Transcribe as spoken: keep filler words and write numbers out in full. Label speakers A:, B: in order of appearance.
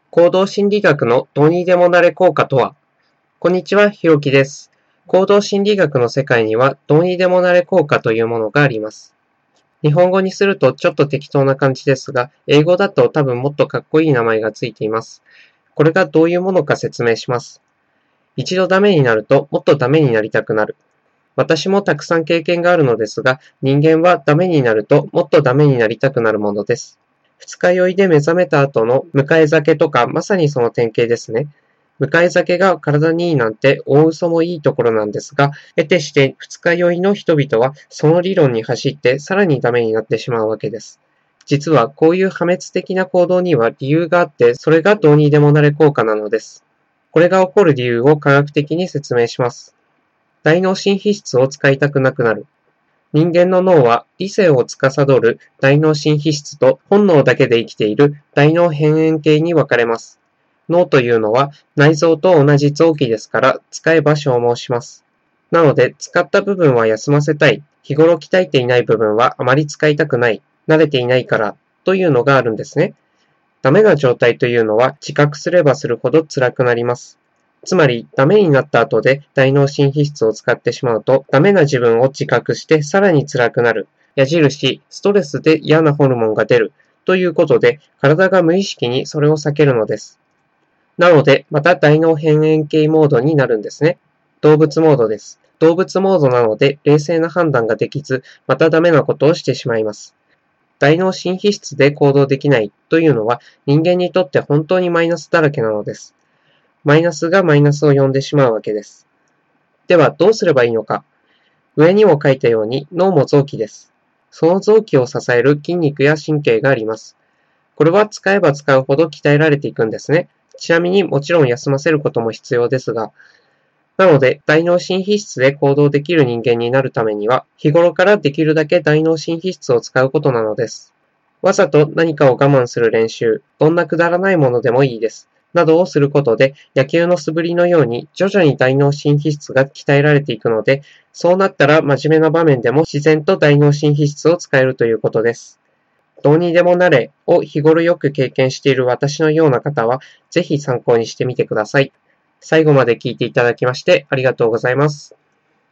A: 行動心理学のどうにでもなれ効果とは。こんにちは、ひろきです。行動心理学の世界にはどうにでもなれ効果というものがあります。日本語にするとちょっと適当な感じですが、英語だと多分もっとかっこいい名前がついています。これがどういうものか説明します。一度ダメになるともっとダメになりたくなる。私もたくさん経験があるのですが、人間はダメになるともっとダメになりたくなるものです。二日酔いで目覚めた後の迎え酒とかまさにその典型ですね。迎え酒が体にいいなんて大嘘もいいところなんですが、得てして二日酔いの人々はその理論に走ってさらにダメになってしまうわけです。実はこういう破滅的な行動には理由があって、それがどうにでもなれ効果なのです。これが起こる理由を科学的に説明します。大脳新皮質を使いたくなくなる。人間の脳は理性を司る大脳新皮質と本能だけで生きている大脳辺縁系に分かれます。脳というのは内臓と同じ臓器ですから使えば消耗します。なので使った部分は休ませたい、日頃鍛えていない部分はあまり使いたくない、慣れていないからというのがあるんですね。ダメな状態というのは自覚すればするほど辛くなります。つまり、ダメになった後で大脳新皮質を使ってしまうと、ダメな自分を自覚してさらに辛くなる。矢印、ストレスで嫌なホルモンが出る。ということで、体が無意識にそれを避けるのです。なので、また大脳辺縁系モードになるんですね。動物モードです。動物モードなので、冷静な判断ができず、またダメなことをしてしまいます。大脳新皮質で行動できないというのは、人間にとって本当にマイナスだらけなのです。マイナスがマイナスを呼んでしまうわけです。ではどうすればいいのか。上にも書いたように脳も臓器です。その臓器を支える筋肉や神経があります。これは使えば使うほど鍛えられていくんですね。ちなみにもちろん休ませることも必要ですが、なので大脳新皮質で行動できる人間になるためには、日頃からできるだけ大脳新皮質を使うことなのです。わざと何かを我慢する練習、どんなくだらないものでもいいです。などをすることで、野球の素振りのように徐々に大脳新皮質が鍛えられていくので、そうなったら真面目な場面でも自然と大脳新皮質を使えるということです。どうにでもなれを日頃よく経験している私のような方は、ぜひ参考にしてみてください。最後まで聞いていただきましてありがとうございます。